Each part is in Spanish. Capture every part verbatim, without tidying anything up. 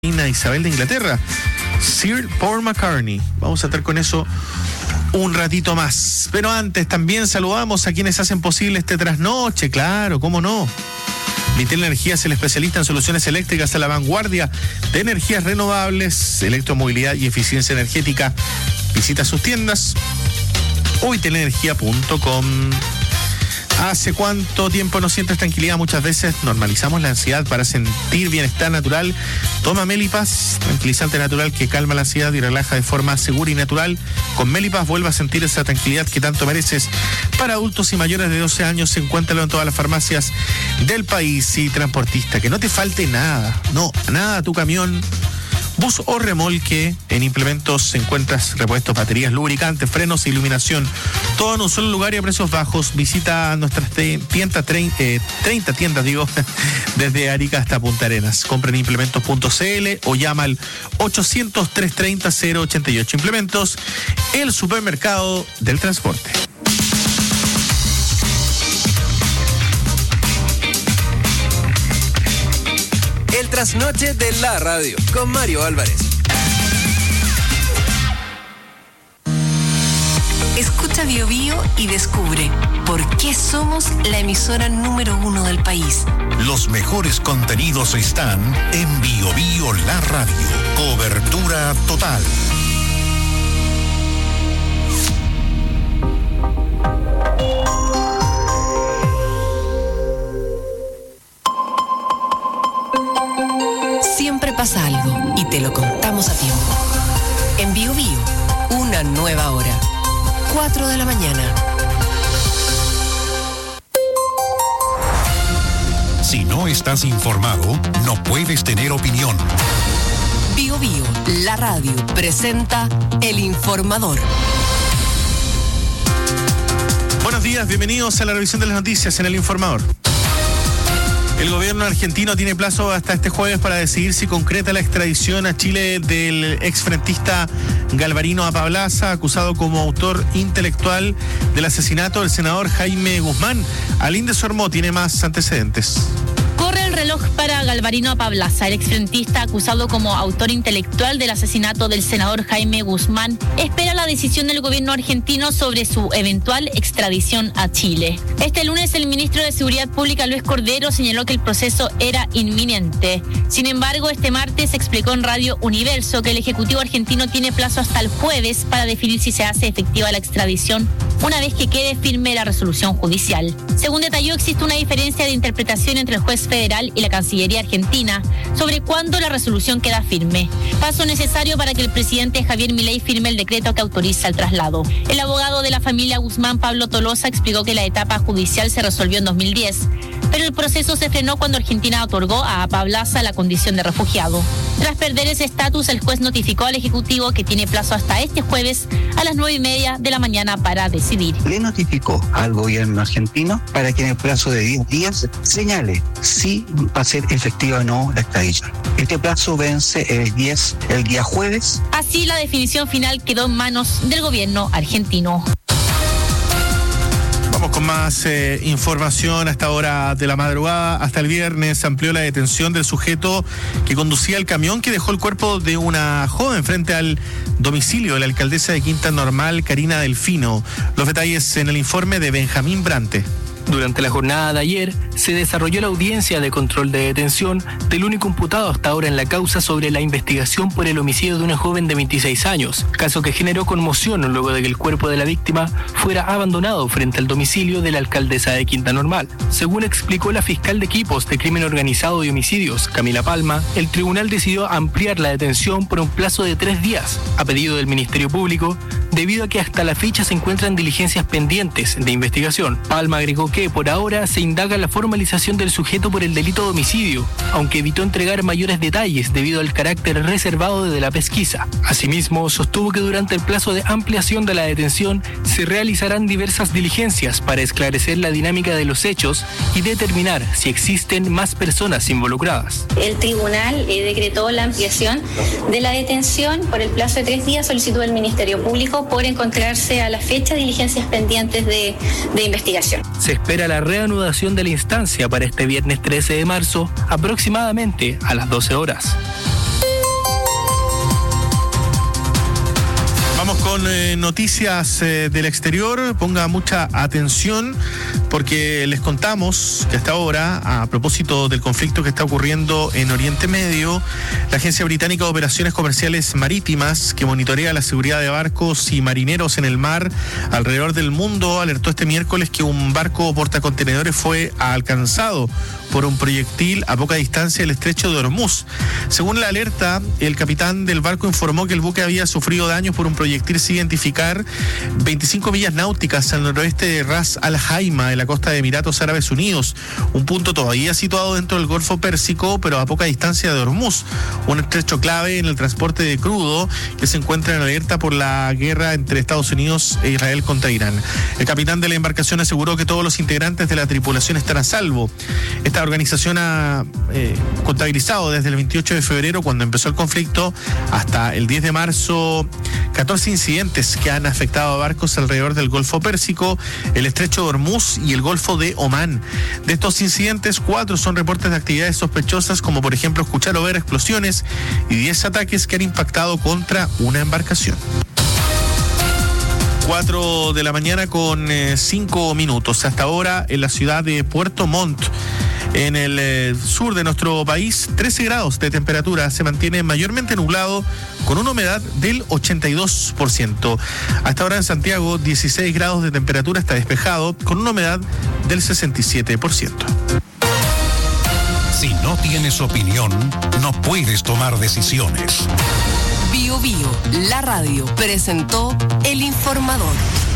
Reina Isabel de Inglaterra, Sir Paul McCartney. Vamos a estar con eso un ratito más. Pero antes también saludamos a quienes hacen posible este trasnoche, claro, cómo no. Vitel Energía es el especialista en soluciones eléctricas a la vanguardia de energías renovables, electromovilidad y eficiencia energética. Visita sus tiendas o vitel energía punto com. ¿Hace cuánto tiempo no sientes tranquilidad? Muchas veces normalizamos la ansiedad para sentir bienestar natural. Toma Melipas, tranquilizante natural que calma la ansiedad y relaja de forma segura y natural. Con Melipas vuelve a sentir esa tranquilidad que tanto mereces. Para adultos y mayores de doce años, encuéntralo en todas las farmacias del país. Y transportista, que no te falte nada, no, nada a tu camión, bus o remolque. En Implementos encuentras repuestos, baterías, lubricantes, frenos e iluminación. Todo en un solo lugar y a precios bajos. Visita nuestras tiendas, eh, treinta tiendas, digo, desde Arica hasta Punta Arenas. Compra en implementos punto c l o llama al ochocientos, trescientos treinta, cero ochenta y ocho. Implementos, el supermercado del transporte. El trasnoche de la radio con Mario Álvarez. Escucha Bio Bio y descubre por qué somos la emisora número uno del país. Los mejores contenidos están en Bio Bio La Radio. Cobertura total. Siempre pasa algo y te lo contamos a tiempo. En Bio Bio, una nueva hora. cuatro de la mañana. Si no estás informado, no puedes tener opinión. Bio Bio, la radio, presenta El Informador. Buenos días, bienvenidos a la revisión de las noticias en El Informador. El gobierno argentino tiene plazo hasta este jueves para decidir si concreta la extradición a Chile del exfrentista Galvarino Apablaza, acusado como autor intelectual del asesinato del senador Jaime Guzmán. Alín Sormó tiene más antecedentes. Corre el reloj para Galvarino Apablaza, el exfrentista acusado como autor intelectual del asesinato del senador Jaime Guzmán. Espera la decisión del gobierno argentino sobre su eventual extradición a Chile. Este lunes el ministro de Seguridad Pública, Luis Cordero, señaló que el proceso era inminente. Sin embargo, este martes explicó en Radio Universo que el Ejecutivo argentino tiene plazo hasta el jueves para definir si se hace efectiva la extradición una vez que quede firme la resolución judicial. Según detalló, existe una diferencia de interpretación entre el juez federal y la Cancillería argentina sobre cuándo la resolución queda firme, paso necesario para que el presidente Javier Milei firme el decreto que autoriza el traslado. El abogado de la familia Guzmán, Pablo Tolosa, explicó que la etapa judicial se resolvió en dos mil diez, pero el proceso se frenó cuando Argentina otorgó a Apablaza la condición de refugiado. Tras perder ese estatus, el juez notificó al Ejecutivo que tiene plazo hasta este jueves a las nueve y media de la mañana para decidir. Le notificó al gobierno argentino para que en el plazo de diez días señale si va a ser efectiva o no la extradición. Este plazo vence el diez, el día jueves. Así, la definición final quedó en manos del gobierno argentino. Vamos con más eh, información a esta hora de la madrugada. Hasta el viernes amplió la detención del sujeto que conducía el camión que dejó el cuerpo de una joven frente al domicilio de la alcaldesa de Quinta Normal, Karina Delfino. Los detalles en el informe de Benjamín Brante. Durante la jornada de ayer se desarrolló la audiencia de control de detención del único imputado hasta ahora en la causa sobre la investigación por el homicidio de una joven de veintiséis años, caso que generó conmoción luego de que el cuerpo de la víctima fuera abandonado frente al domicilio de la alcaldesa de Quinta Normal. Según explicó la fiscal de equipos de crimen organizado y homicidios, Camila Palma, el tribunal decidió ampliar la detención por un plazo de tres días, a pedido del Ministerio Público, debido a que hasta la fecha se encuentran diligencias pendientes de investigación. Palma agregó que por ahora se indaga la formalización del sujeto por el delito de homicidio, aunque evitó entregar mayores detalles debido al carácter reservado de la pesquisa. Asimismo, sostuvo que durante el plazo de ampliación de la detención se realizarán diversas diligencias para esclarecer la dinámica de los hechos y determinar si existen más personas involucradas. El tribunal eh, decretó la ampliación de la detención por el plazo de tres días, solicitud del Ministerio Público por encontrarse a la fecha diligencias pendientes de, de investigación. Se espera la reanudación de la instancia para este viernes trece de marzo, aproximadamente a las doce horas. Con eh, noticias eh, del exterior, ponga mucha atención porque les contamos que hasta ahora, a propósito del conflicto que está ocurriendo en Oriente Medio, la Agencia Británica de Operaciones Comerciales Marítimas, que monitorea la seguridad de barcos y marineros en el mar alrededor del mundo, alertó este miércoles que un barco portacontenedores fue alcanzado por un proyectil a poca distancia del estrecho de Hormuz. Según la alerta, el capitán del barco informó que el buque había sufrido daños por un proyectil sin identificar veinticinco millas náuticas al noroeste de Ras Al Khaimah, en la costa de Emiratos Árabes Unidos, un punto todavía situado dentro del Golfo Pérsico, pero a poca distancia de Hormuz, un estrecho clave en el transporte de crudo que se encuentra en alerta por la guerra entre Estados Unidos e Israel contra Irán. El capitán de la embarcación aseguró que todos los integrantes de la tripulación están a salvo. Esta organización ha eh, contabilizado desde el veintiocho de febrero, cuando empezó el conflicto, hasta el diez de marzo, catorce incidentes que han afectado a barcos alrededor del Golfo Pérsico, el estrecho de Hormuz y el Golfo de Omán. De estos incidentes, cuatro son reportes de actividades sospechosas, como por ejemplo escuchar o ver explosiones, y diez ataques que han impactado contra una embarcación. cuatro de la mañana con eh, cinco minutos. Hasta ahora en la ciudad de Puerto Montt, en el eh, sur de nuestro país, trece grados de temperatura, se mantiene mayormente nublado con una humedad del ochenta y dos por ciento. Hasta ahora en Santiago, dieciséis grados de temperatura, está despejado con una humedad del sesenta y siete por ciento. Si no tienes opinión, no puedes tomar decisiones. Bio Bio, la radio, presentó El Informador.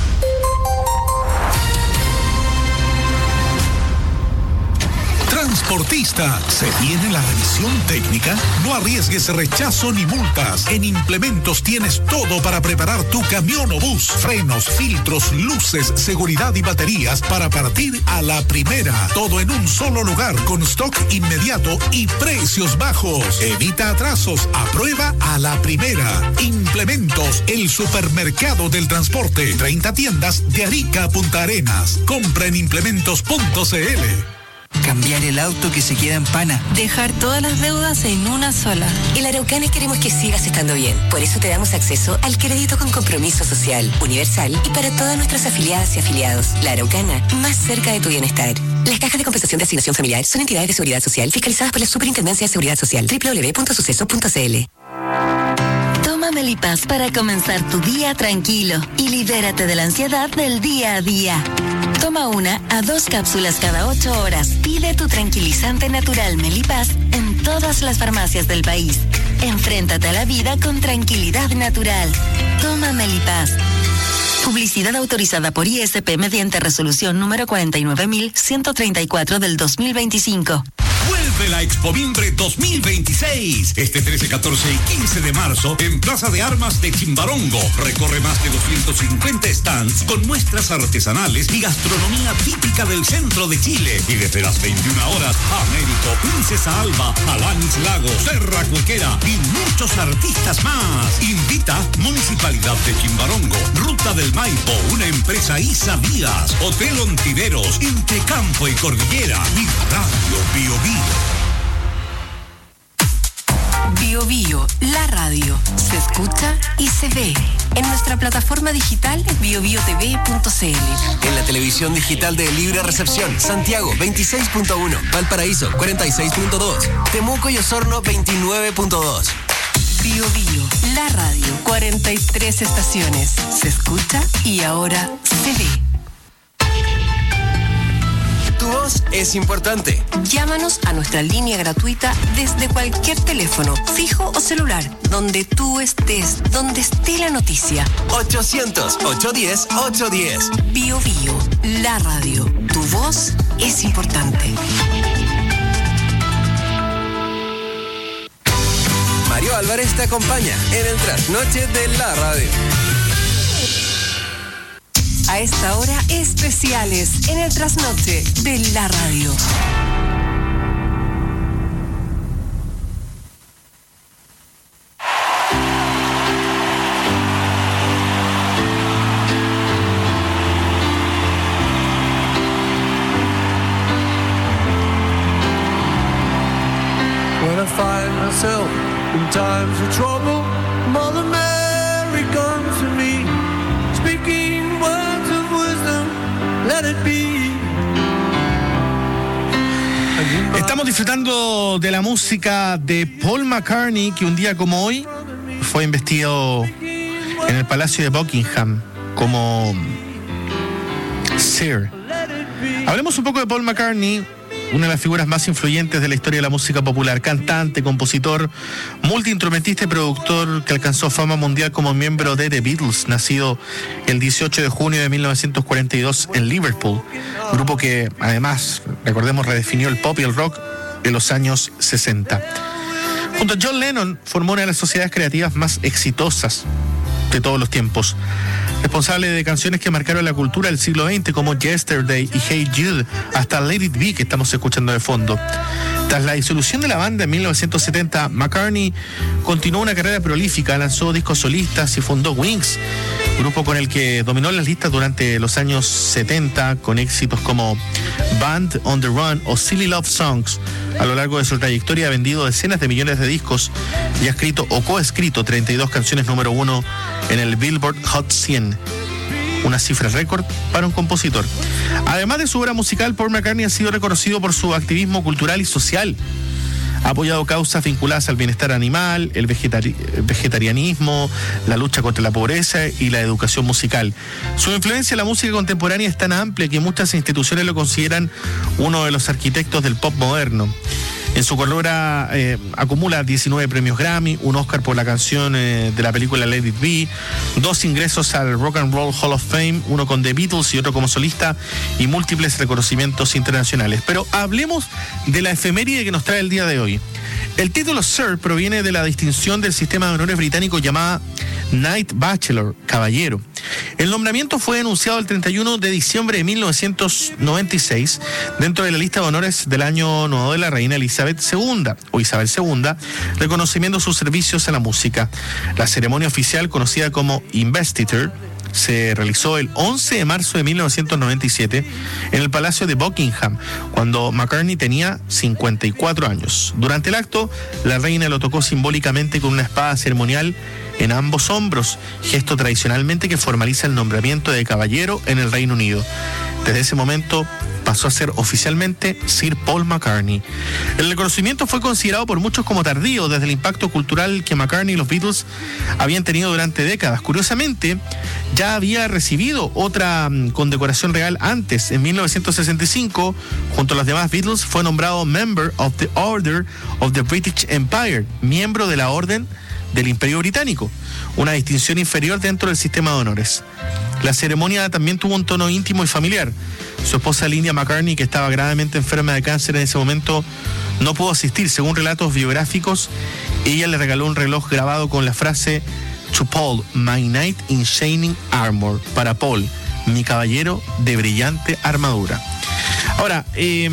Transportista, ¿se viene la revisión técnica? No arriesgues rechazo ni multas. En Implementos tienes todo para preparar tu camión o bus. Frenos, filtros, luces, seguridad y baterías para partir a la primera. Todo en un solo lugar, con stock inmediato y precios bajos. Evita atrasos, aprueba a la primera. Implementos, el supermercado del transporte. treinta tiendas de Arica a Punta Arenas. Compra en implementos punto c l. Cambiar el auto que se queda en pana. Dejar todas las deudas en una sola. En Araucana queremos que sigas estando bien. Por eso te damos acceso al crédito con compromiso social, universal y para todas nuestras afiliadas y afiliados. La Araucana, más cerca de tu bienestar. Las cajas de compensación de asignación familiar son entidades de seguridad social fiscalizadas por la Superintendencia de Seguridad Social. doble u doble u doble u punto suceso punto c l. Toma Melipaz para comenzar tu día tranquilo y libérate de la ansiedad del día a día. Toma una a dos cápsulas cada ocho horas. Pide tu tranquilizante natural Melipaz en todas las farmacias del país. Enfréntate a la vida con tranquilidad natural. Toma Melipaz. Publicidad autorizada por I S P mediante resolución número cuarenta y nueve mil ciento treinta y cuatro del dos mil veinticinco. Vuelve la Expomimbre dos mil veintiséis. Este trece, catorce y quince de marzo en Plaza de Armas de Chimbarongo. Recorre más de doscientos cincuenta stands con muestras artesanales y gastronomía típica del centro de Chile. Y desde las veintiuna horas, Américo, Princesa Alba, Alanis Lago, Serra Cuequera y muchos artistas más. Invita Municipalidad de Chimbarongo, Ruta del Maipo, una empresa Isa Díaz, Hotel Ontiveros, Intercampo y Cordillera y Radio Bio Bio. Bio Bio, la radio, se escucha y se ve. En nuestra plataforma digital bio bio t v punto c l. En la televisión digital de Libre Recepción, Santiago veintiséis punto uno, Valparaíso cuarenta y seis punto dos, Temuco y Osorno veintinueve punto dos. Bio Bio, la radio, cuarenta y tres estaciones. Se escucha y ahora se ve. Tu voz es importante. Llámanos a nuestra línea gratuita desde cualquier teléfono, fijo o celular, donde tú estés, donde esté la noticia. ochocientos, ochocientos diez, ochocientos diez. Bio Bio, la radio. Tu voz es importante. Mario Álvarez te acompaña en el trasnoche de la radio. A esta hora, especiales en el trasnoche de la radio. When I find myself in times of trouble, Mother Mary Mary, come to me, speaking words of wisdom, let it be. Estamos disfrutando de la música de Paul McCartney, que un día como hoy fue investido en el Palacio de Buckingham como Sir. Hablemos un poco de Paul McCartney, una de las figuras más influyentes de la historia de la música popular, cantante, compositor, multiinstrumentista y productor que alcanzó fama mundial como miembro de The Beatles, nacido el dieciocho de junio de mil novecientos cuarenta y dos en Liverpool, grupo que además, recordemos, redefinió el pop y el rock en los años sesenta. Junto a John Lennon formó una de las sociedades creativas más exitosas de todos los tiempos, responsable de canciones que marcaron la cultura del siglo veinte como Yesterday y Hey Jude, hasta Let It Be, que estamos escuchando de fondo. Tras la disolución de la banda en mil novecientos setenta, McCartney continuó una carrera prolífica, lanzó discos solistas y fundó Wings, grupo con el que dominó las listas durante los años setenta con éxitos como Band on the Run o Silly Love Songs. A lo largo de su trayectoria ha vendido decenas de millones de discos y ha escrito o coescrito treinta y dos canciones número uno en el Billboard Hot cien, una cifra récord para un compositor. Además de su obra musical, Paul McCartney ha sido reconocido por su activismo cultural y social. Ha apoyado causas vinculadas al bienestar animal, el vegetari- vegetarianismo, la lucha contra la pobreza y la educación musical. Su influencia en la música contemporánea es tan amplia que muchas instituciones lo consideran uno de los arquitectos del pop moderno. En su carrera eh, acumula diecinueve premios Grammy, un Oscar por la canción eh, de la película Let It Be, dos ingresos al Rock and Roll Hall of Fame, uno con The Beatles y otro como solista, y múltiples reconocimientos internacionales. Pero hablemos de la efeméride que nos trae el día de hoy. El título Sir proviene de la distinción del sistema de honores británico llamada Knight Bachelor, caballero. El nombramiento fue anunciado el treinta y uno de diciembre de mil novecientos noventa y seis dentro de la lista de honores del año nuevo de la reina Elizabeth segunda o Isabel segunda, reconociendo sus servicios en la música. La ceremonia oficial, conocida como Investiture, se realizó el once de marzo de mil novecientos noventa y siete en el Palacio de Buckingham, cuando McCartney tenía cincuenta y cuatro años. Durante el acto, la reina lo tocó simbólicamente con una espada ceremonial en ambos hombros, gesto tradicionalmente que formaliza el nombramiento de caballero en el Reino Unido. Desde ese momento pasó a ser oficialmente Sir Paul McCartney. El reconocimiento fue considerado por muchos como tardío, desde el impacto cultural que McCartney y los Beatles habían tenido durante décadas. Curiosamente, ya había recibido otra um, condecoración real antes. En mil novecientos sesenta y cinco, junto a los demás Beatles, fue nombrado Member of the Order of the British Empire, miembro de la Orden del Imperio Británico, una distinción inferior dentro del sistema de honores. La ceremonia también tuvo un tono íntimo y familiar. Su esposa Linda McCartney, que estaba gravemente enferma de cáncer en ese momento, no pudo asistir. Según relatos biográficos, ella le regaló un reloj grabado con la frase "To Paul, my knight in shining armor", para Paul, mi caballero de brillante armadura. Ahora, eh,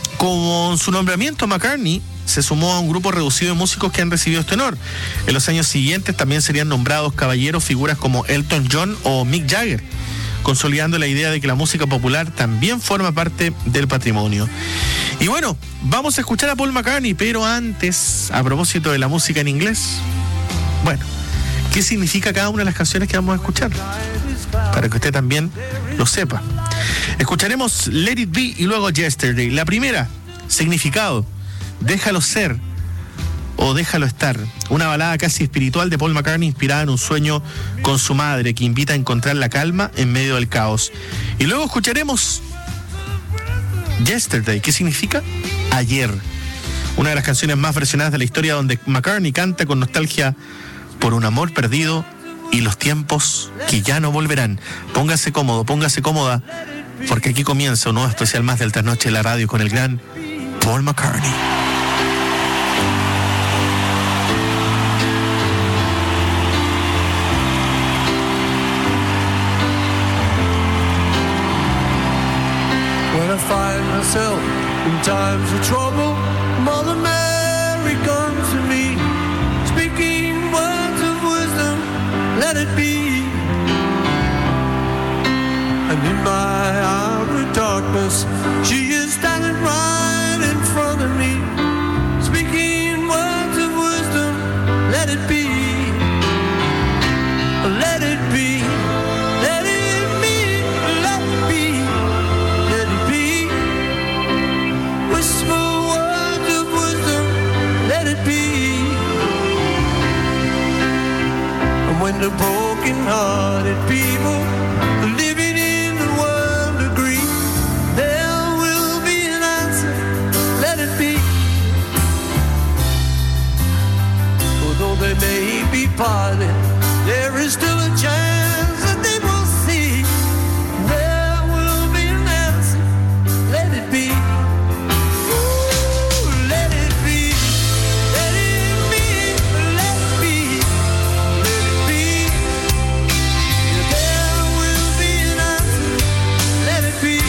con su nombramiento, McCartney se sumó a un grupo reducido de músicos que han recibido este honor. En los años siguientes también serían nombrados caballeros figuras como Elton John o Mick Jagger, consolidando la idea de que la música popular también forma parte del patrimonio. Y bueno, vamos a escuchar a Paul McCartney, pero antes, a propósito de la música en inglés, bueno, ¿qué significa cada una de las canciones que vamos a escuchar? Para que usted también lo sepa. Escucharemos Let It Be y luego Yesterday. La primera, significado: déjalo ser o déjalo estar. Una balada casi espiritual de Paul McCartney inspirada en un sueño con su madre que invita a encontrar la calma en medio del caos. Y luego escucharemos Yesterday, que significa ayer. Una de las canciones más versionadas de la historia, donde McCartney canta con nostalgia por un amor perdido y los tiempos que ya no volverán. Póngase cómodo, póngase cómoda, porque aquí comienza un nuevo especial más del Trasnoche de la Radio con el gran Paul McCartney. When I find myself in times of trouble, Mother Mary comes to me, speaking words of wisdom, let it be. And in my hour of darkness, she is standing right in front of me, speaking words of wisdom, let it be. and the broken-hearted people living in the world agree there will be an answer, let it be. Although they may be parted, there is still a chance that they will see. There will be an answer, let it be. Ooh, let it be. Let it be, let it be, let it be. There will be an answer, let it be.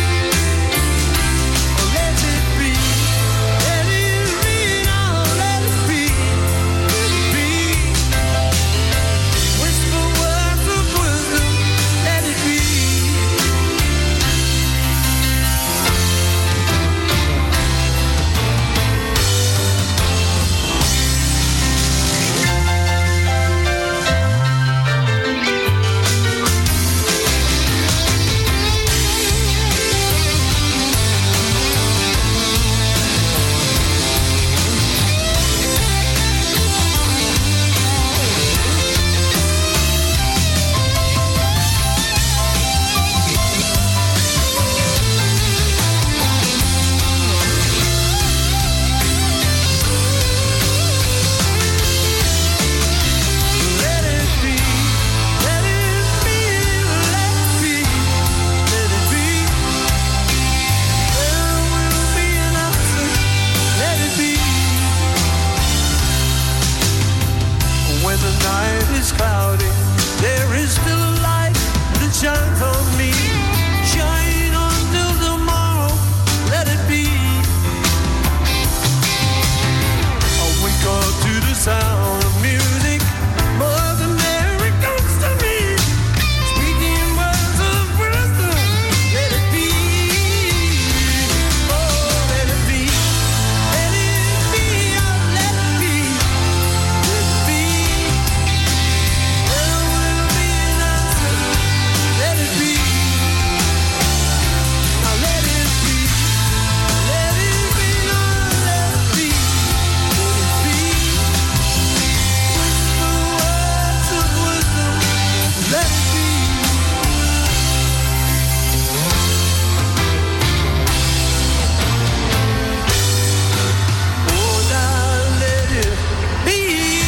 Oh, let it be. Let it be, now let it be. Let it be. Whisper words of wisdom, let it be. Let it be, let it be, let it be, let it be. There will be an answer, let it be. When the night is cloudy, there is still a light that shines on me. Shine on till tomorrow, let it be. I wake up to the sound of music. Mother Mary comes to me, speaking words of wisdom. Let it be. Oh, let it be. Let it be. Oh, let it be. Let it be. There will be an answer. Let it be. Now let it be. Let it be. Now let it be. Let it be. Whisper words of wisdom. Let it be. Oh, now let it be.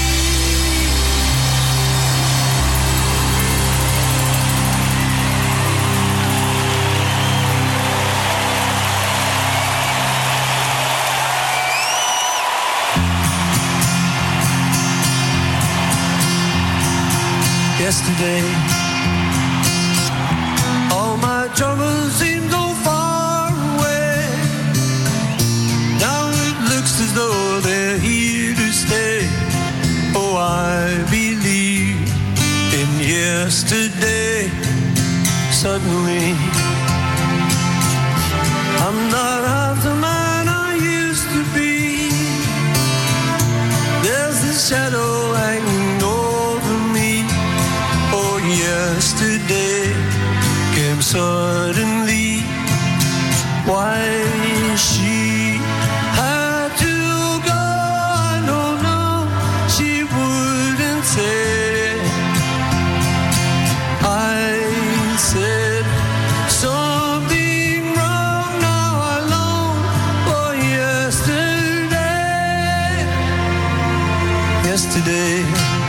Yesterday, all my troubles seem so far away. Now it looks as though they're here to stay. Oh, I believe in yesterday. Suddenly, I'm not half the man I used to be. There's this shadow hanging over me. Oh, yesterday came suddenly. Why she had to go, I don't know. She wouldn't say. I said something wrong. Now I long for yesterday. Yesterday,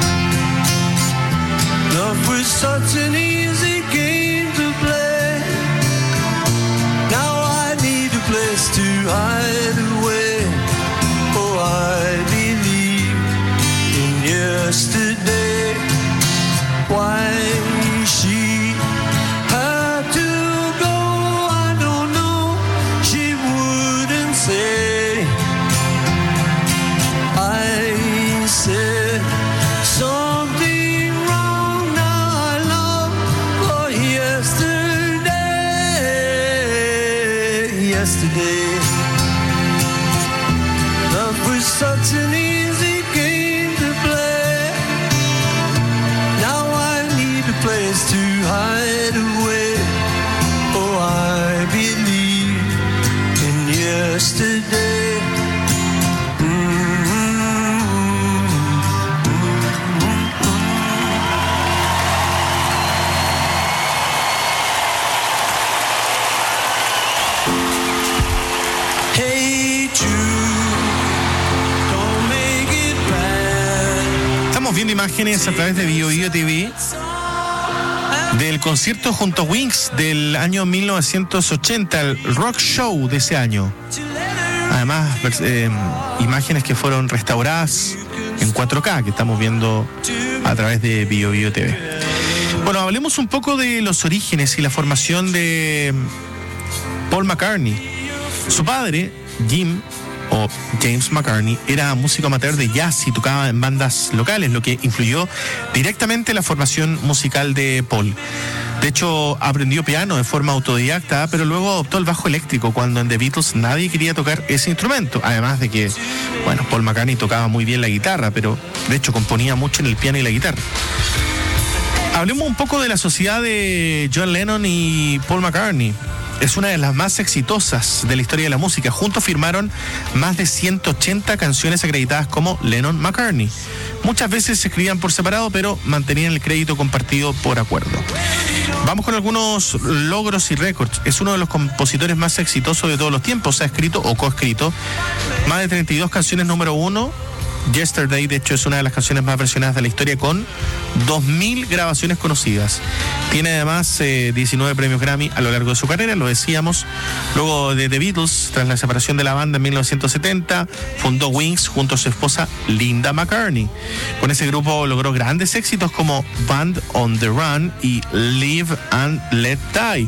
love was such an easy game to play. Now I need a place to hide away. Oh, I believe in yesterday. Why she had to go, I don't know. She wouldn't say. I said something wrong. Now I long for yesterday. Yesterday, love was such an easy game to play. Now I need a place to hide away. Oh, I believe in yesterday. Mm-hmm. Mm-hmm. Estamos viendo imágenes a través de Bio Bio T V del concierto junto a Wings del año mil novecientos ochenta, el rock show de ese año. Además, eh, imágenes que fueron restauradas en cuatro K, que estamos viendo a través de Bio Bio T V. Bueno, hablemos un poco de los orígenes y la formación de Paul McCartney. Su padre, Jim, o James McCartney, era músico amateur de jazz y tocaba en bandas locales, lo que influyó directamente en la formación musical de Paul. De hecho, aprendió piano de forma autodidacta, pero luego adoptó el bajo eléctrico cuando en The Beatles nadie quería tocar ese instrumento. Además de que, bueno, Paul McCartney tocaba muy bien la guitarra, pero de hecho componía mucho en el piano y la guitarra. Hablemos un poco de la sociedad de John Lennon y Paul McCartney. Es una de las más exitosas de la historia de la música. Juntos firmaron más de ciento ochenta canciones acreditadas como Lennon-McCartney. Muchas veces se escribían por separado, pero mantenían el crédito compartido por acuerdo. Vamos con algunos logros y récords. Es uno de los compositores más exitosos de todos los tiempos. Ha escrito o coescrito más de treinta y dos canciones número uno. Yesterday, de hecho, es una de las canciones más versionadas de la historia, con dos mil grabaciones conocidas. Tiene además eh, diecinueve premios Grammy a lo largo de su carrera, lo decíamos. Luego de The Beatles, tras la separación de la banda en mil novecientos setenta, fundó Wings junto a su esposa Linda McCartney. Con ese grupo logró grandes éxitos como Band on the Run y Live and Let Die.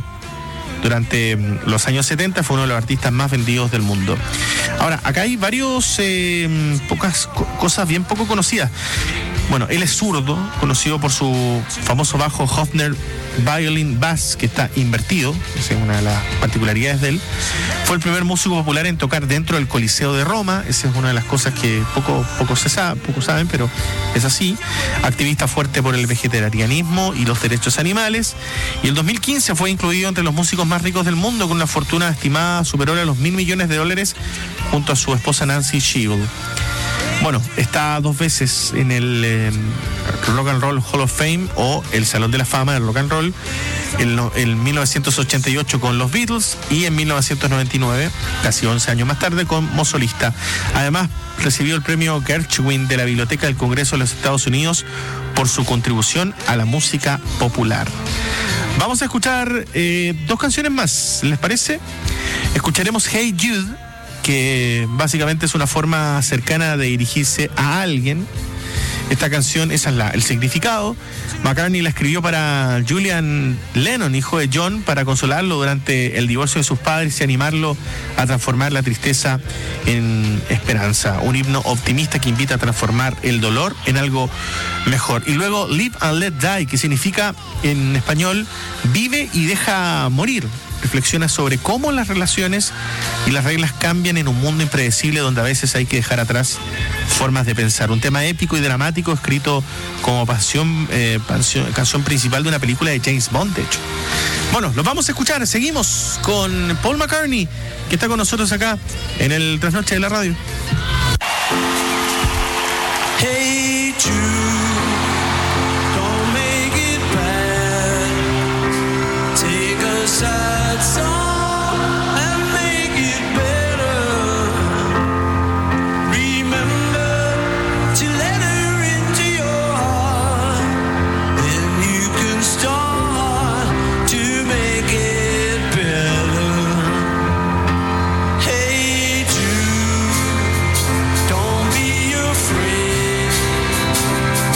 Durante los años setenta fue uno de los artistas más vendidos del mundo. Ahora, acá hay varios, eh, pocas co- cosas bien poco conocidas. Bueno, él es zurdo, conocido por su famoso bajo Hofner Violin Bass, que está invertido, esa es una de las particularidades de él. Fue el primer músico popular en tocar dentro del Coliseo de Roma, esa es una de las cosas que poco, poco se sabe, poco saben, pero es así. Activista fuerte por el vegetarianismo y los derechos animales. Y el dos mil quince fue incluido entre los músicos más ricos del mundo, con una fortuna estimada superior a los mil millones de dólares, junto a su esposa Nancy Shield. Bueno, está dos veces en el eh, Rock and Roll Hall of Fame, o el Salón de la Fama del Rock and Roll, en, en mil novecientos ochenta y ocho con los Beatles y en mil novecientos noventa y nueve, casi once años más tarde, como solista. Además, recibió el premio Gershwin de la Biblioteca del Congreso de los Estados Unidos por su contribución a la música popular. Vamos a escuchar eh, dos canciones más, ¿les parece? Escucharemos Hey Jude, que básicamente es una forma cercana de dirigirse a alguien. Esta canción, esa es la, el significado. McCartney la escribió para Julian Lennon, hijo de John, para consolarlo durante el divorcio de sus padres y animarlo a transformar la tristeza en esperanza. Un himno optimista que invita a transformar el dolor en algo mejor. Y luego Live and Let Die, que significa en español vive y deja morir. Reflexiona sobre cómo las relaciones y las reglas cambian en un mundo impredecible, donde a veces hay que dejar atrás formas de pensar. Un tema épico y dramático escrito como pasión, eh, pasión, canción principal de una película de James Bond, de hecho. Bueno, los vamos a escuchar. Seguimos con Paul McCartney, que está con nosotros acá en el Trasnoche de la Radio. Hey Jude, don't make it bad. Take a sad song and make it better. Remember to let her into your heart, then you can start to make it better. Hey Jude, don't be afraid.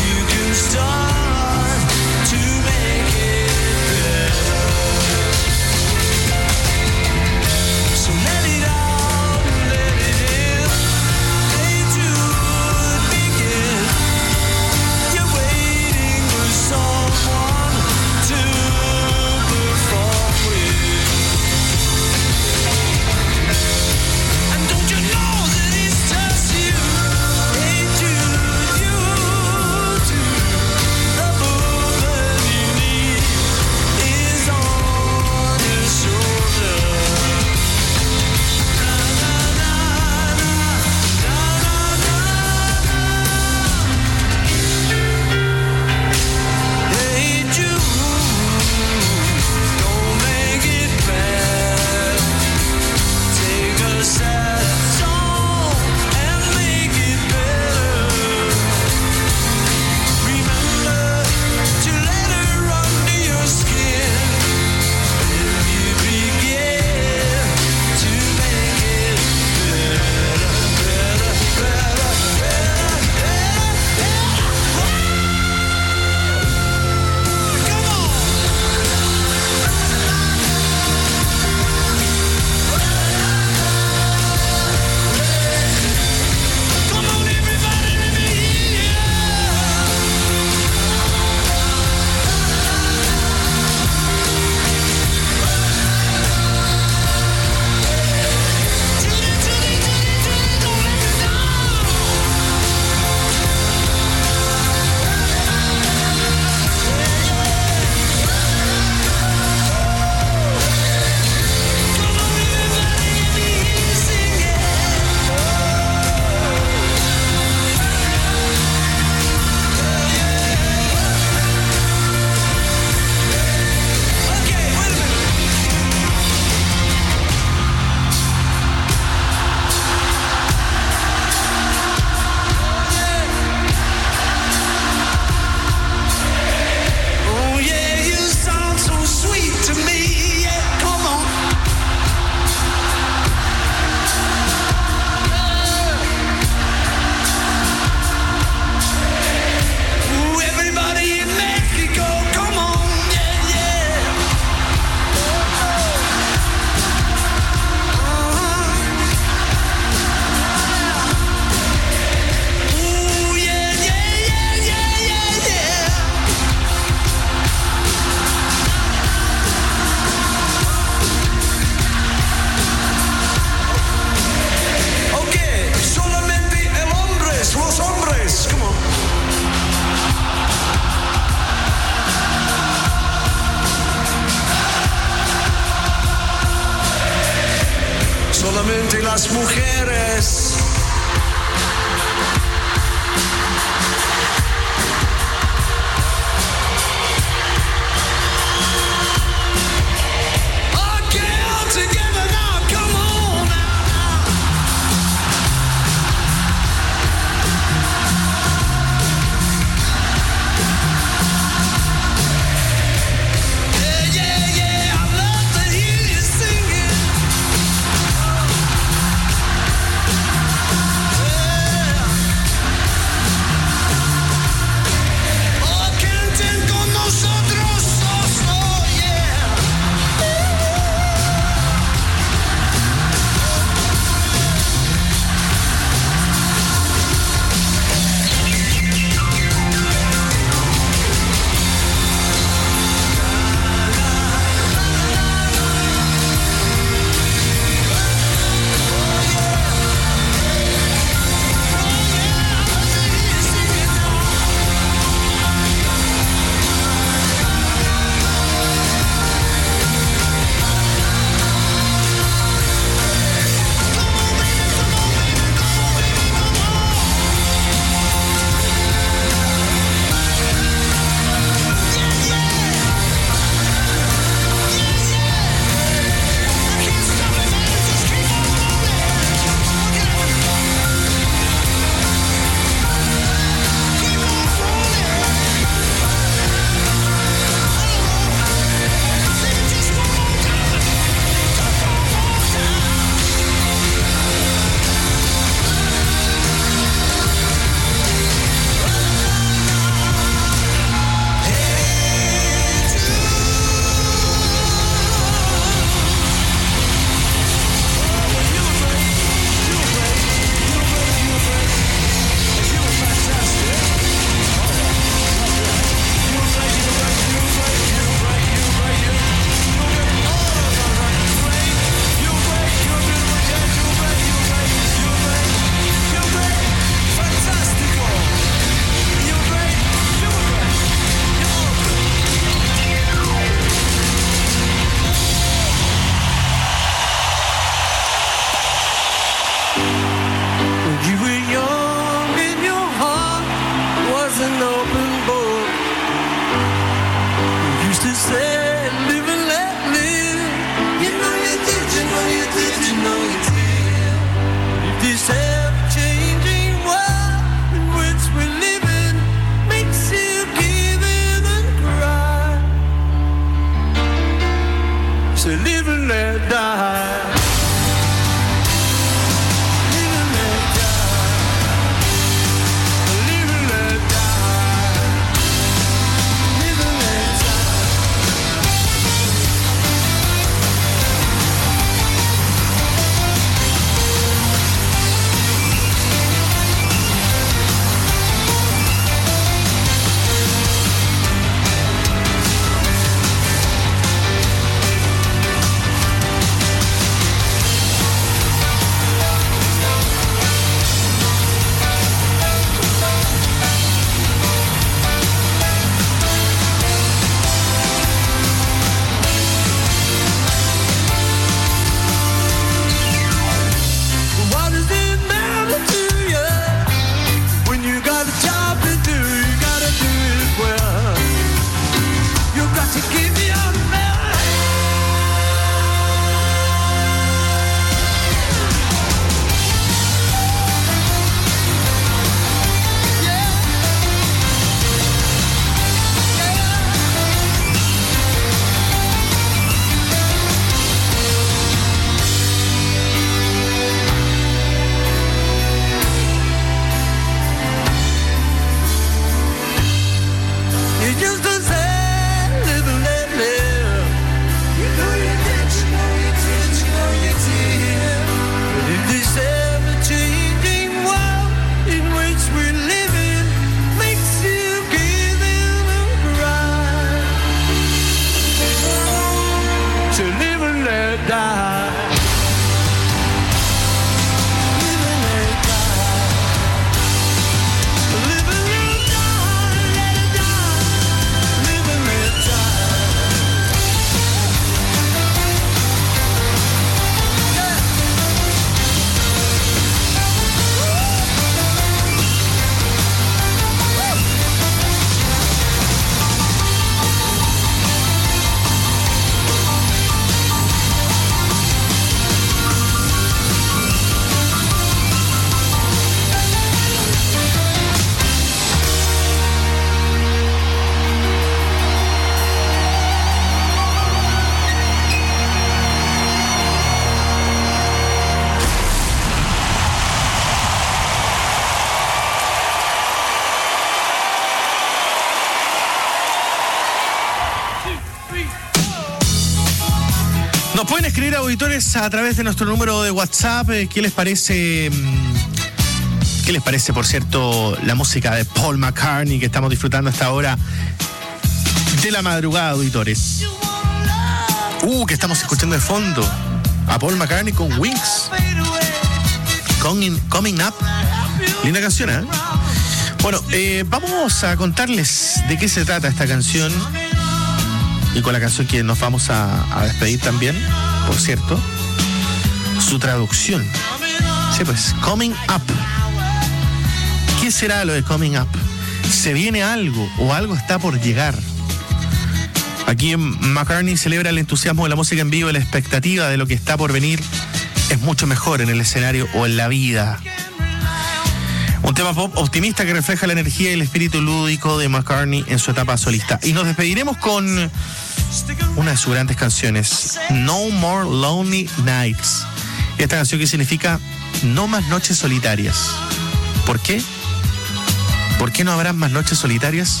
Nos pueden escribir, auditores, a través de nuestro número de WhatsApp. ¿Qué les parece? ¿Qué les parece, por cierto, la música de Paul McCartney que estamos disfrutando hasta ahora de la madrugada, auditores? Uh, que estamos escuchando de fondo a Paul McCartney con Wings. Coming, coming Up. Linda canción, ¿eh? Bueno, eh, vamos a contarles de qué se trata esta canción. Y con la canción que nos vamos a, a despedir también, por cierto, su traducción. Sí, pues, Coming Up. ¿Qué será lo de Coming Up? ¿Se viene algo o algo está por llegar? Aquí McCartney celebra el entusiasmo de la música en vivo y la expectativa de lo que está por venir es mucho mejor en el escenario o en la vida. Un tema pop optimista que refleja la energía y el espíritu lúdico de McCartney en su etapa solista. Y nos despediremos con una de sus grandes canciones, No More Lonely Nights. Esta canción que significa no más noches solitarias. ¿Por qué? ¿Por qué no habrá más noches solitarias?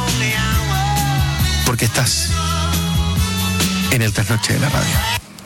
Porque estás en el Trasnoche de la Radio.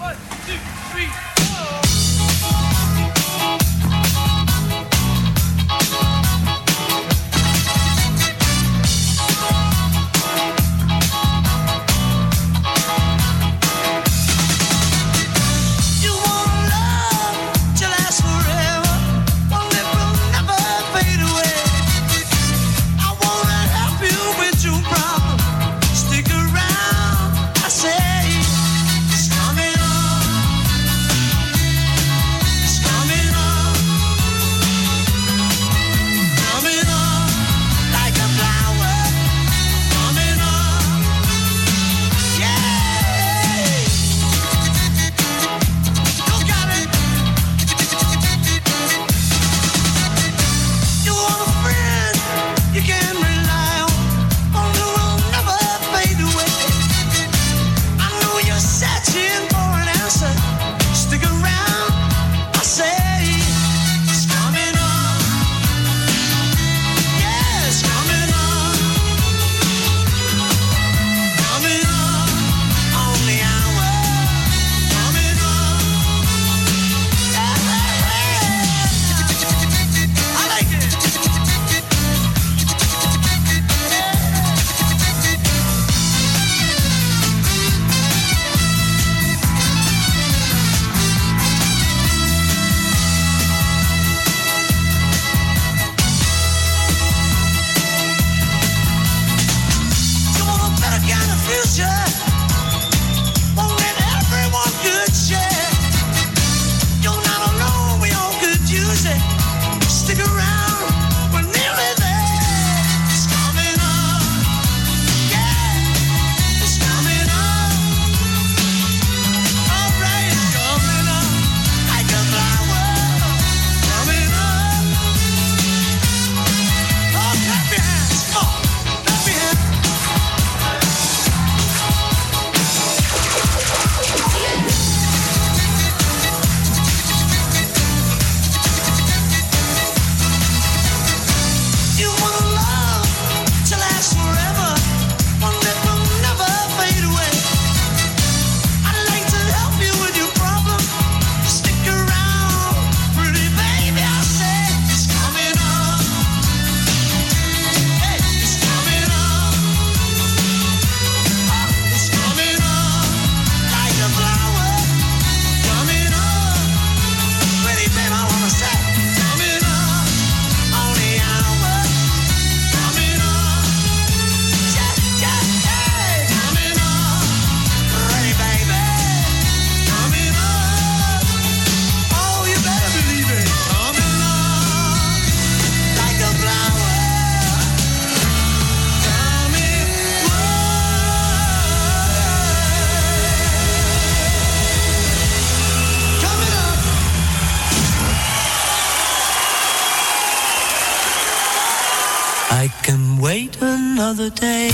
Another day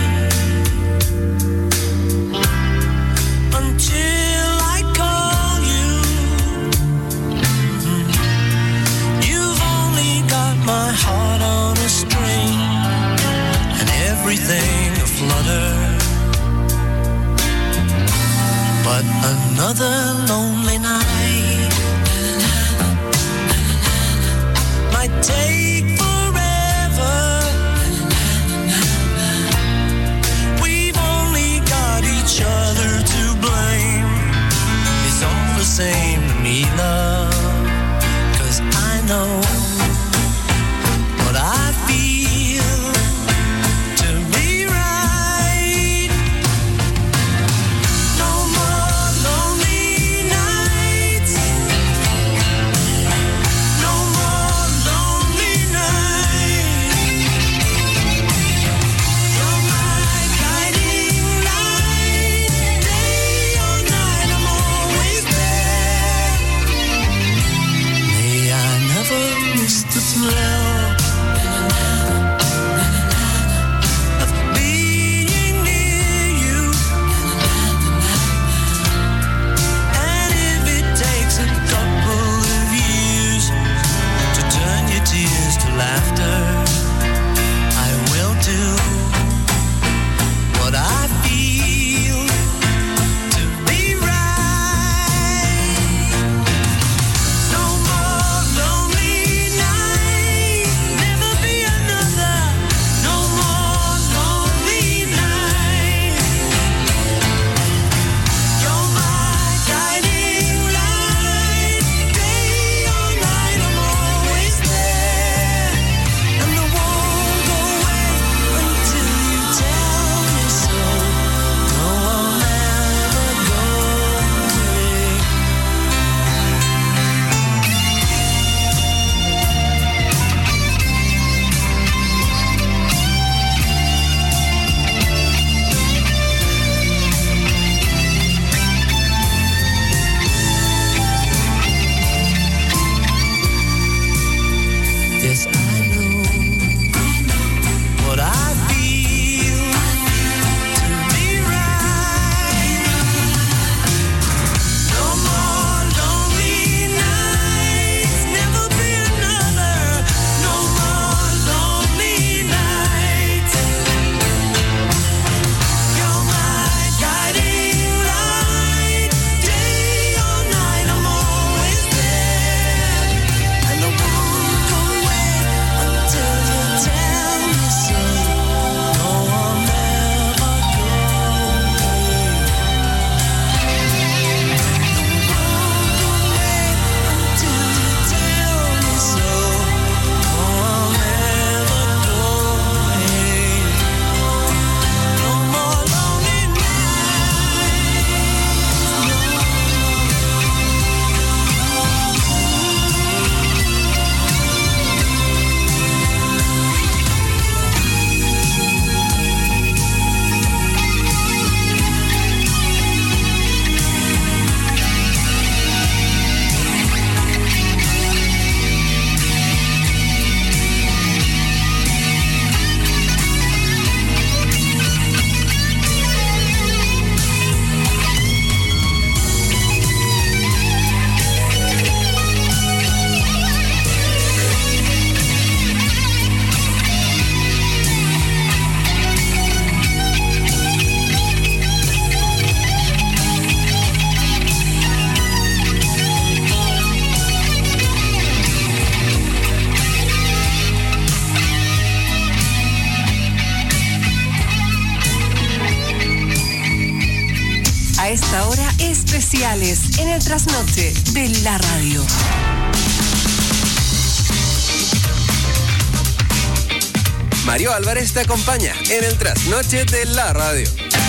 until I call you. You've only got my heart on a string and everything aflutter. But another take forever. We've only got each other to blame. It's all the same to me, love, 'cause I know what I feel to be right. No more lonely nights. No more lonely nights. You're my guiding light. Day or night, I'm always there. May I never miss the thrill of being near you. And if it takes a couple of years to turn your tears to laughter, I will do what I feel to be right. No more lonely nights, never be another. No more lonely nights. You're my guiding light. Day or night, I'm always there. And I won't go away until you tell me so. No, I'll never go away. Yes, I know what I feel to be right. No more lonely nights, never be another. No more lonely nights. You're my guiding light. Day or night, I'm always there. And I won't go away until you tell me so. No, I'll never go away. I won't go away until you tell me so. No, I'll never go away. No more lonely A esta hora, especiales en el trasnoche de la radio. Mario Álvarez te acompaña en el trasnoche de la radio.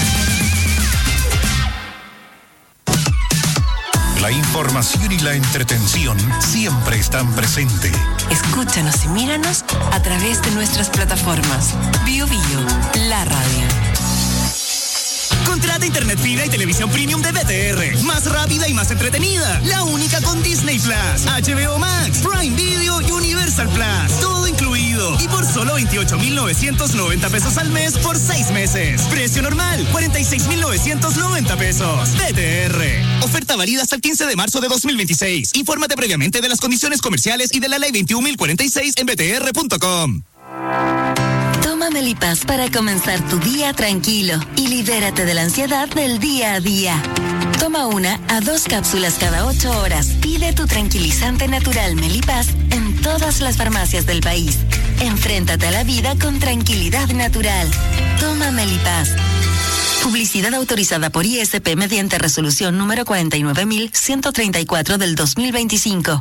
La información y la entretención siempre están presentes. Escúchanos y míranos a través de nuestras plataformas. Bio Bio, la radio. Contrata internet fibra y televisión premium de B T R. Más rápida y más entretenida. La única con Disney Plus, H B O Max, Prime Video y Universal Plus. Todo incluido. Y por solo veintiocho mil novecientos noventa pesos al mes por seis meses. Precio normal, cuarenta y seis mil novecientos noventa pesos. B T R. Oferta válida hasta el quince de marzo de dos mil veintiséis. Infórmate previamente de las condiciones comerciales y de la ley veintiún mil cuarenta y seis en b t r punto com. Toma Melipaz para comenzar tu día tranquilo y libérate de la ansiedad del día a día. Toma una a dos cápsulas cada ocho horas. Pide tu tranquilizante natural Melipaz en todas las farmacias del país. Enfréntate a la vida con tranquilidad natural. Toma Melipaz. Publicidad autorizada por I S P mediante resolución número cuarenta y nueve mil ciento treinta y cuatro del dos mil veinticinco.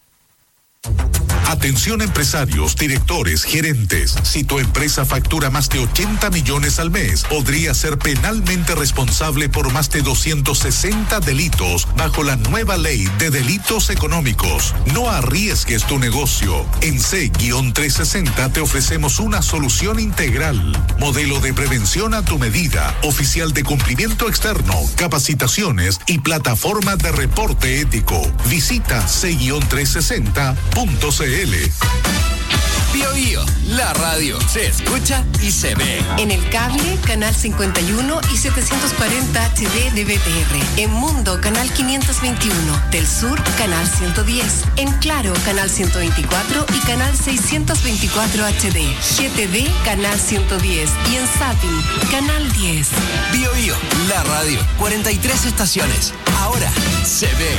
Atención empresarios, directores, gerentes. Si tu empresa factura más de ochenta millones al mes, podría ser penalmente responsable por más de doscientos sesenta delitos bajo la nueva ley de delitos económicos. No arriesgues tu negocio. En C trescientos sesenta te ofrecemos una solución integral. Modelo de prevención a tu medida, oficial de cumplimiento externo, capacitaciones y plataforma de reporte ético. Visita C trescientos sesenta punto c l. Bio Bio, la radio se escucha y se ve. En el cable, canal cincuenta y uno y setecientos cuarenta H D de B T R. En Mundo, canal quinientos veintiuno. Del Sur, canal ciento diez. En Claro, canal ciento veinticuatro y canal seiscientos veinticuatro H D. G T V, canal ciento diez. Y en Zapping, canal diez. Bio Bio, la radio. cuarenta y tres estaciones. Ahora se ve.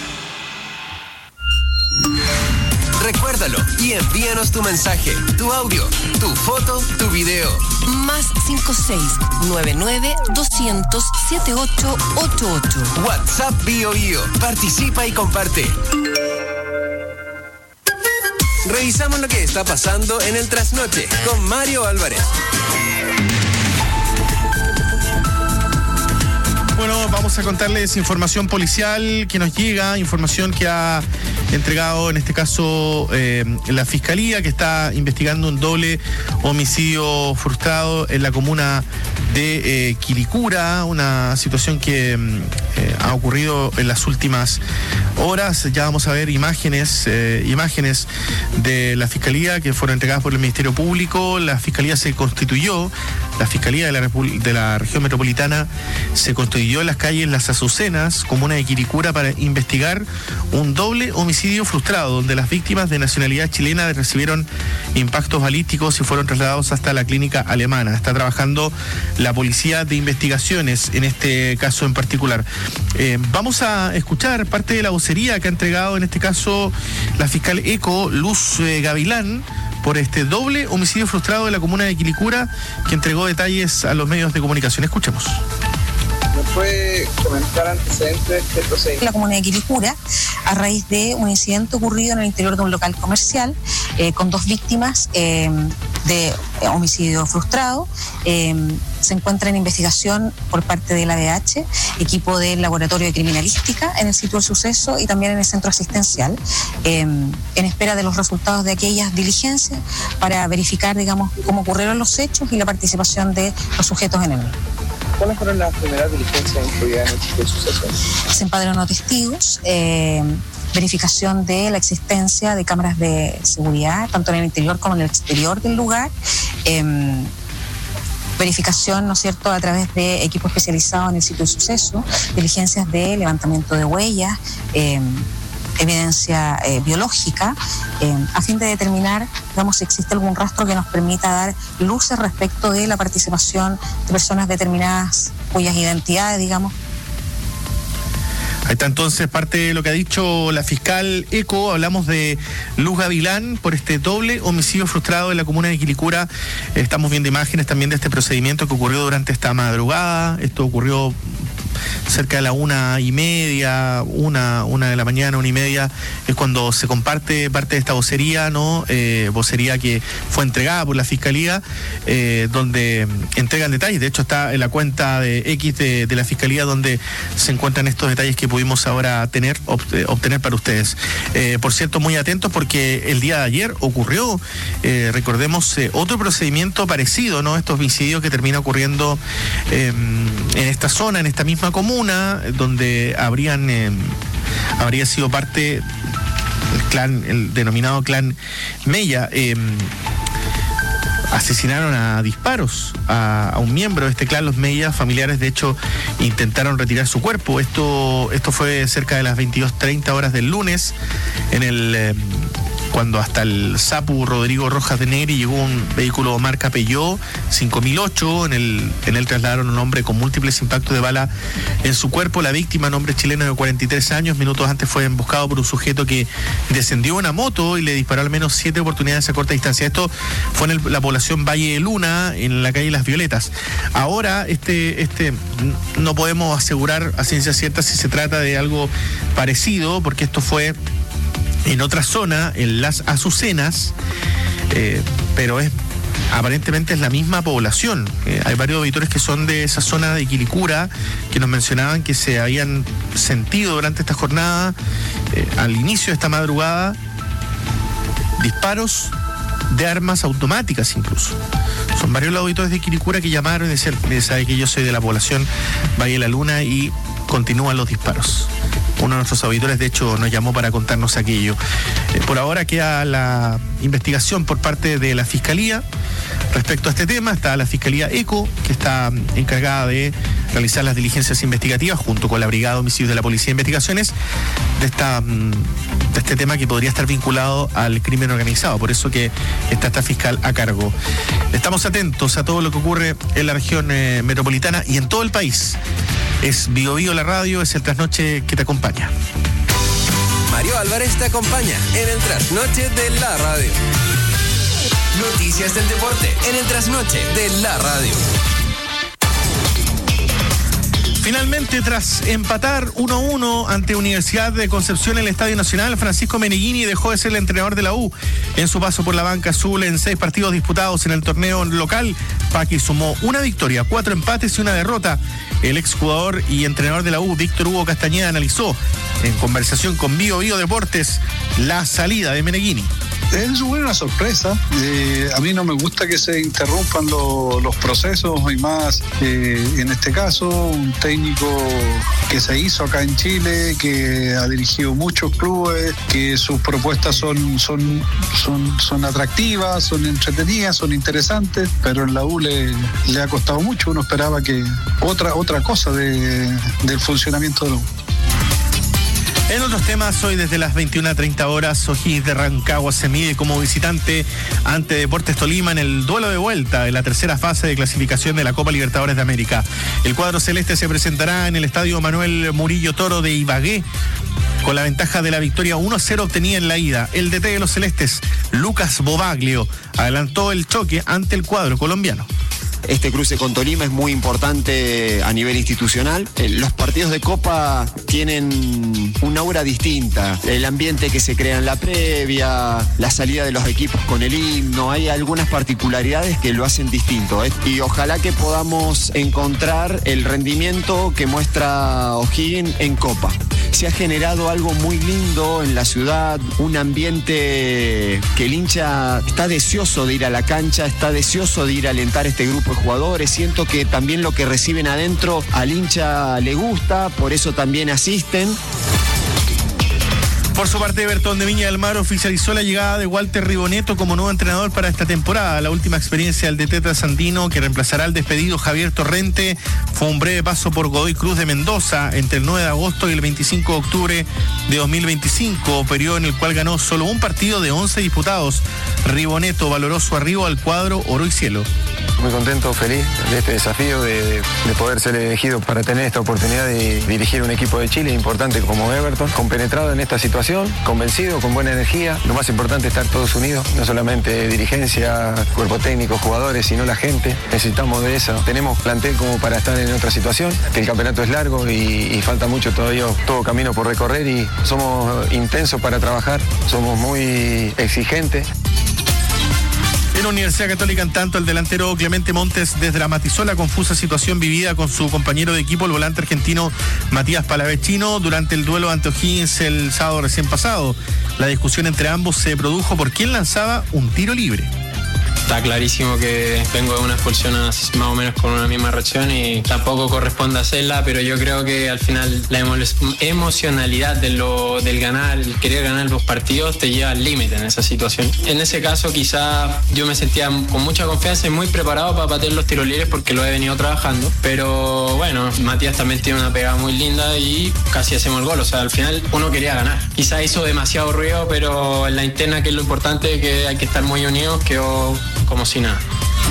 Recuérdalo y envíanos tu mensaje, tu audio, tu foto, tu video. Más cinco seis nueve nueve doscientos setenta y ocho ochenta y ocho. WhatsApp Bio Bio. Participa y comparte. Revisamos lo que está pasando en el trasnoche con Mario Álvarez. Bueno, vamos a contarles información policial que nos llega, información que ha entregado en este caso eh, la Fiscalía, que está investigando un doble homicidio frustrado en la comuna de eh, Quilicura, una situación que eh, ha ocurrido en las últimas horas. Ya vamos a ver imágenes, eh, imágenes de la Fiscalía que fueron entregadas por el Ministerio Público. La Fiscalía se constituyó, la Fiscalía de la, Repu- de la región metropolitana se constituyó en las calles Las Azucenas, comuna de Quilicura, para investigar un doble homicidio frustrado, donde las víctimas de nacionalidad chilena recibieron impactos balísticos y fueron trasladados hasta la clínica alemana. Está trabajando la Policía de Investigaciones en este caso en particular. Eh, vamos a escuchar parte de la vocería que ha entregado en este caso la fiscal ECO, Luz eh, Gavilán, por este doble homicidio frustrado de la comuna de Quilicura, que entregó detalles a los medios de comunicación. Escuchemos. ¿Me puede comentar antecedentes de este procedimiento? La comuna de Quilicura, a raíz de un incidente ocurrido en el interior de un local comercial eh, con dos víctimas eh, de homicidio frustrado. Eh, se encuentra en investigación por parte de la D H, equipo del Laboratorio de Criminalística en el sitio del suceso y también en el centro asistencial, eh, en espera de los resultados de aquellas diligencias para verificar, digamos, cómo ocurrieron los hechos y la participación de los sujetos en el mismo. ¿Cuáles fueron las primeras diligencias incluidas en este suceso? Se empadronó testigos, eh, verificación de la existencia de cámaras de seguridad, tanto en el interior como en el exterior del lugar, eh, verificación, ¿no es cierto?, a través de equipo especializado en el sitio del suceso, diligencias de levantamiento de huellas, eh, evidencia eh, biológica, eh, a fin de determinar, digamos, si existe algún rastro que nos permita dar luces respecto de la participación de personas determinadas cuyas identidades, digamos. Ahí está entonces parte de lo que ha dicho la fiscal ECO. Hablamos de Luz Gavilán por este doble homicidio frustrado en la comuna de Quilicura. Estamos viendo imágenes también de este procedimiento que ocurrió durante esta madrugada. Esto ocurrió cerca de la una y media, una, una de la mañana, una y media, es cuando se comparte parte de esta vocería, ¿no? Eh, vocería que fue entregada por la Fiscalía, eh, donde entregan detalles. De hecho, está en la cuenta de X de, de la Fiscalía, donde se encuentran estos detalles que pudimos ahora tener, obtener para ustedes. Eh, por cierto, muy atentos porque el día de ayer ocurrió, eh, recordemos, eh, otro procedimiento parecido, ¿no? Estos homicidios que termina ocurriendo eh, en esta zona, en esta misma comuna, donde habrían eh, habría sido parte el clan, el denominado clan Mella. Eh, asesinaron a disparos a, a un miembro de este clan, los Mella. Familiares, de hecho, intentaron retirar su cuerpo. Esto, esto fue cerca de las veintidós treinta horas del lunes en el eh, cuando hasta el Sapu Rodrigo Rojas de Negri llegó un vehículo marca Peugeot cinco mil ocho. En el, en él trasladaron a un hombre con múltiples impactos de bala en su cuerpo. La víctima, un hombre chileno de cuarenta y tres años, minutos antes fue emboscado por un sujeto que descendió una moto y le disparó al menos siete oportunidades a corta distancia. Esto fue en el, la población Valle de Luna, en la calle Las Violetas. Ahora, este, este, no podemos asegurar a ciencia cierta si se trata de algo parecido, porque esto fue en otra zona, en Las Azucenas, eh, pero es aparentemente es la misma población. Eh, hay varios auditores que son de esa zona de Quilicura que nos mencionaban que se habían sentido durante esta jornada, eh, al inicio de esta madrugada, disparos de armas automáticas incluso. Son varios los auditores de Quilicura que llamaron y decían, sabe que yo soy de la población Valle de la Luna y continúan los disparos. Uno de nuestros auditores, de hecho, nos llamó para contarnos aquello. Eh, por ahora queda la investigación por parte de la Fiscalía respecto a este tema. Está la Fiscalía ECO, que está encargada de realizar las diligencias investigativas junto con la Brigada de Homicidios de la Policía de Investigaciones de, esta, de este tema que podría estar vinculado al crimen organizado. Por eso que está esta fiscal a cargo. Estamos atentos a todo lo que ocurre en la región eh, metropolitana y en todo el país. Es Bio Bio la radio, es el trasnoche que te acompaña. Mario Álvarez te acompaña en el trasnoche de la radio. Noticias del deporte en el trasnoche de la radio. Finalmente, tras empatar uno a uno ante Universidad de Concepción en el Estadio Nacional, Francisco Meneghini dejó de ser el entrenador de la U. En su paso por la banca azul en seis partidos disputados en el torneo local, Paqui sumó una victoria, cuatro empates y una derrota. El exjugador y entrenador de la U, Víctor Hugo Castañeda, analizó en conversación con Bio Bio Deportes la salida de Meneghini. Es una sorpresa. Eh, a mí no me gusta que se interrumpan lo, los procesos y más eh, en este caso un técnico que se hizo acá en Chile, que ha dirigido muchos clubes, que sus propuestas son, son, son, son atractivas, son entretenidas, son interesantes, pero en la U le, le ha costado mucho. Uno esperaba que otra, otra cosa de, del funcionamiento de la U. En otros temas, hoy desde las veintiuna treinta horas, O'Higgins de Rancagua se mide como visitante ante Deportes Tolima en el duelo de vuelta de la tercera fase de clasificación de la Copa Libertadores de América. El cuadro celeste se presentará en el estadio Manuel Murillo Toro de Ibagué, con la ventaja de la victoria uno a cero obtenida en la ida. El D T de los celestes, Lucas Bobaglio, adelantó el choque ante el cuadro colombiano. Este cruce con Tolima es muy importante a nivel institucional. Los partidos de Copa tienen una aura distinta. El ambiente que se crea en la previa, la salida de los equipos con el himno, hay algunas particularidades que lo hacen distinto, ¿eh? Y ojalá que podamos encontrar el rendimiento que muestra O'Higgins en Copa. Se ha generado algo muy lindo en la ciudad, un ambiente que el hincha está deseoso de ir a la cancha, está deseoso de ir a alentar a este grupo de jugadores. Siento que también lo que reciben adentro al hincha le gusta, por eso también asisten. Por su parte, Bertón de Viña del Mar oficializó la llegada de Walter Riboneto como nuevo entrenador para esta temporada. La última experiencia del D T trasandino, que reemplazará al despedido Javier Torrente, fue un breve paso por Godoy Cruz de Mendoza entre el nueve de agosto y el veinticinco de octubre de dos mil veinticinco, periodo en el cual ganó solo un partido de once disputados. Riboneto valoró su arribo al cuadro Oro y Cielo. Muy contento, feliz de este desafío de, de, de poder ser elegido para tener esta oportunidad de dirigir un equipo de Chile importante como Everton, compenetrado en esta situación, convencido, con buena energía. Lo más importante es estar todos unidos, no solamente dirigencia, cuerpo técnico, jugadores, sino la gente. Necesitamos de eso. Tenemos plantel como para estar en otra situación, que el campeonato es largo y, y falta mucho todavía, todo camino por recorrer, y somos intensos para trabajar, somos muy exigentes. En la Universidad Católica, en tanto, el delantero Clemente Montes desdramatizó la confusa situación vivida con su compañero de equipo, el volante argentino Matías Palavecino, durante el duelo ante O'Higgins el sábado recién pasado. La discusión entre ambos se produjo por quién lanzaba un tiro libre. Está clarísimo que vengo de una expulsión más o menos con una misma reacción y tampoco corresponde hacerla, pero yo creo que al final la emo- emocionalidad de lo, del ganar, el querer ganar los partidos te lleva al límite en esa situación. En ese caso quizá yo me sentía con mucha confianza y muy preparado para patear los tiros libres porque lo he venido trabajando, pero bueno, Matías también tiene una pegada muy linda y casi hacemos el gol, o sea, al final uno quería ganar. Quizá hizo demasiado ruido, pero en la interna, que es lo importante, que hay que estar muy unidos, quedó como si nada.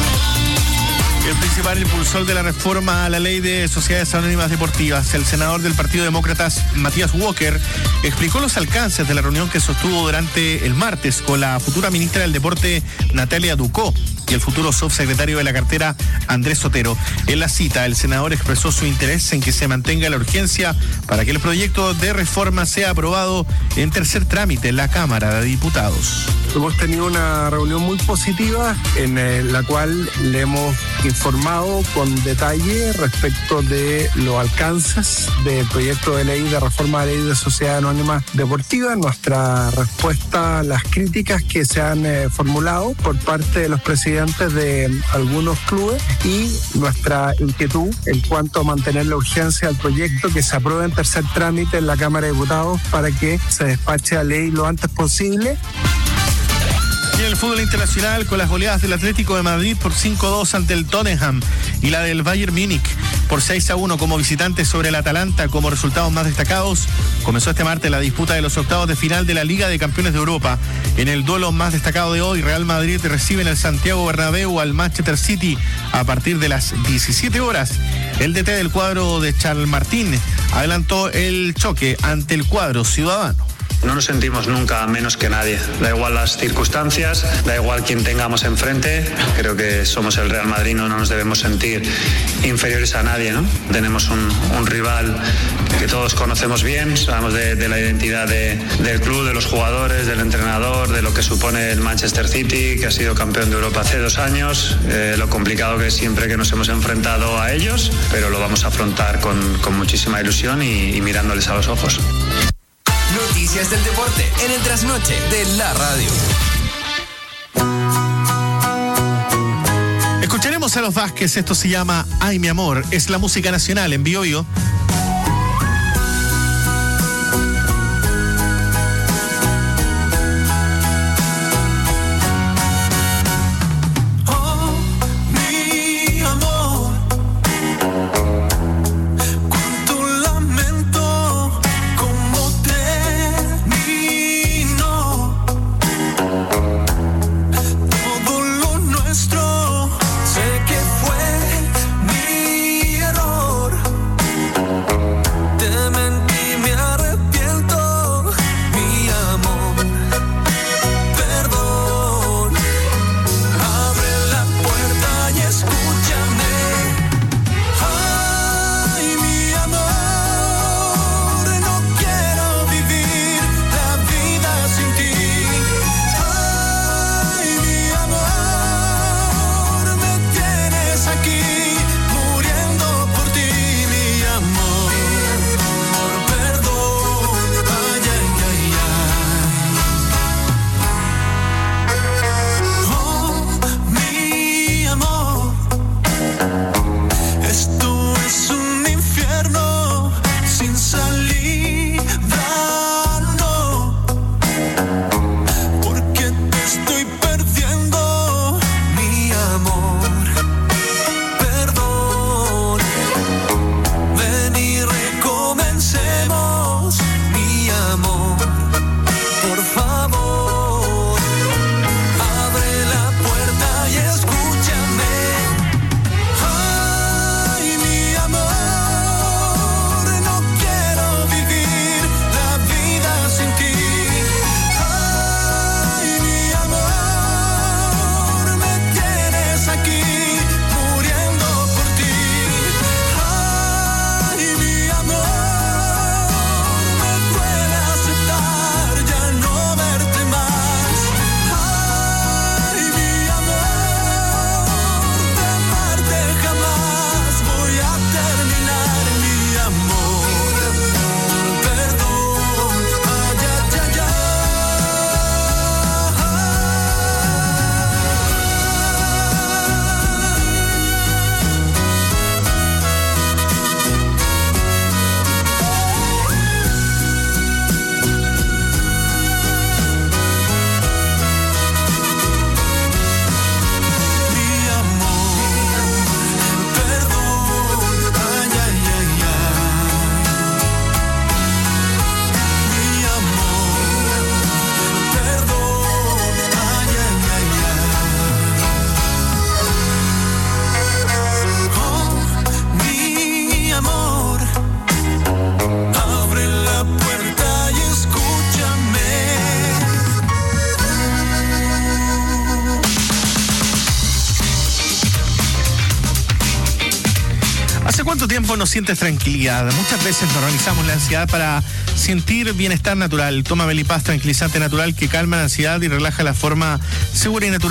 El principal impulsor de la reforma a la ley de sociedades anónimas deportivas, el senador del Partido Demócratas, Matías Walker, explicó los alcances de la reunión que sostuvo durante el martes con la futura ministra del Deporte, Natalia Ducó, y el futuro subsecretario de la cartera, Andrés Sotero. En la cita, el senador expresó su interés en que se mantenga la urgencia para que el proyecto de reforma sea aprobado en tercer trámite en la Cámara de Diputados. Hemos tenido una reunión muy positiva en eh, la cual le hemos informado con detalle respecto de los alcances del proyecto de ley de reforma de la ley de sociedad anónima deportiva, nuestra respuesta a las críticas que se han eh, formulado por parte de los presidentes de algunos clubes y nuestra inquietud en cuanto a mantener la urgencia del proyecto, que se apruebe en tercer trámite en la Cámara de Diputados para que se despache la ley lo antes posible. Y en el fútbol internacional, con las goleadas del Atlético de Madrid por cinco a dos ante el Tottenham y la del Bayern Múnich por seis a uno como visitante sobre el Atalanta como resultados más destacados, comenzó este martes la disputa de los octavos de final de la Liga de Campeones de Europa. En el duelo más destacado de hoy, Real Madrid recibe en el Santiago Bernabéu al Manchester City a partir de las diecisiete horas. El D T del cuadro de Charles Martín adelantó el choque ante el cuadro ciudadano. No nos sentimos nunca menos que nadie, da igual las circunstancias, da igual quién tengamos enfrente, creo que somos el Real Madrid, no nos debemos sentir inferiores a nadie, ¿no? Tenemos un, un rival que todos conocemos bien, sabemos de, de la identidad de, del club, de los jugadores, del entrenador, de lo que supone el Manchester City, que ha sido campeón de Europa hace dos años, eh, lo complicado que es siempre que nos hemos enfrentado a ellos, pero lo vamos a afrontar con, con muchísima ilusión y, y mirándoles a los ojos. Noticias del deporte en el trasnoche de la radio. Escucharemos a los Vázquez, esto se llama Ay mi amor, es la música nacional en Bio Bio. Sé que fue mi error. cuánto tiempo no sientes tranquilidad? Muchas veces normalizamos la ansiedad para sentir bienestar natural. Toma Melipaz, tranquilizante natural que calma la ansiedad y relaja la forma segura y natural